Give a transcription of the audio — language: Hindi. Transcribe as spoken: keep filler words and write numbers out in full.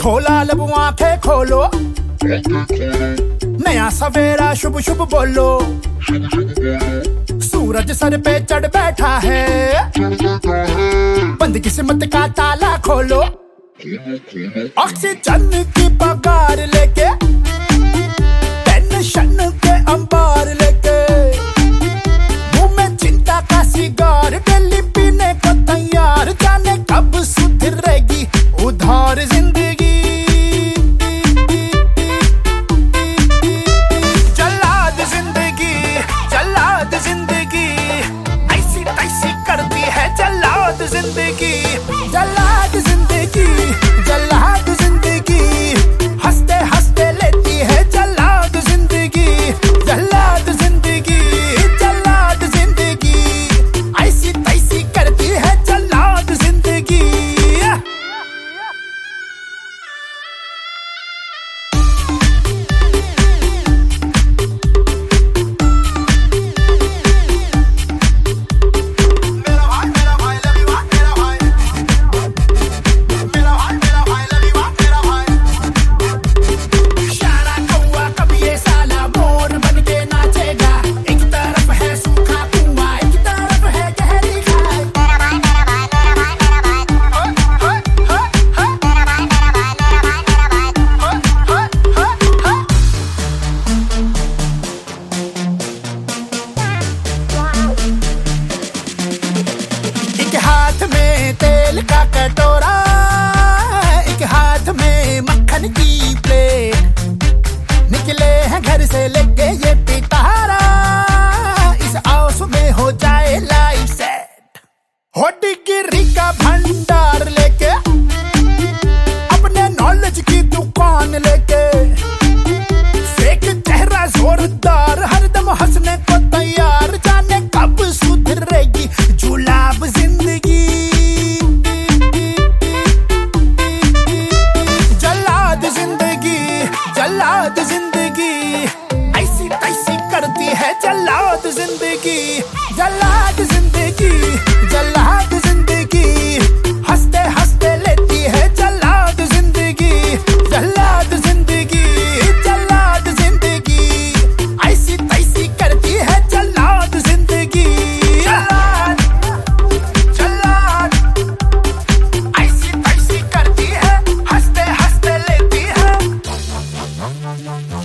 खोला लब आंखें खोलो, नया सवेरा शुभ शुभ बोलो। सूरज सर पे चढ़ बैठा है, बंद किस्मत का ताला खोलो। ऑक्सीजन की पगार लेके, टेंशन के अंबार लेके, मुंह में चिंता का सिगार, डेली पीने को तैयार। जाने कब सुधरेगी उधार जिंदगी। जल्लाद जिंदगी, जल्लाद जिंदगी, ऐसी तैसी करती है जल्लाद जिंदगी। जल्लाद जिंदगी, जल्लाद जिंदगी, हंसते हंसते लेती है जल्लाद जिंदगी। जल्लाद जिंदगी, जल्लाद जिंदगी, ऐसी तैसी करती है जल्लाद जिंदगी। एक हाथ में तेल का कटोरा, एक हाथ में मक्खन की प्लेट, निकले हैं घर से लेके ये पिटारा, इस आउस में हो जाए लाइफ सेट। हो डिग्री का भंडार लेके, अपने नॉलेज की दुकान लेके, फेक चेहरा जोरदार, हरदम हंसने को तैयार। जाने कब सुधरेगी जुलाब जिंदगी। जल्लाद जिंदगी, जल्लाद जिंदगी, ऐसी तैसी करती है जल्लाद जिंदगी। जल्लाद जिंदगी, जल्लाद जिंदगी, हंसते हंसते लेती है जल्लाद जिंदगी। जल्लाद जिंदगी, जल्लाद जिंदगी, ऐसी तैसी करती है जल्लाद जिंदगी। जल्लाद, जल्लाद, ऐसी तैसी करती है, हंसते हंसते लेती है।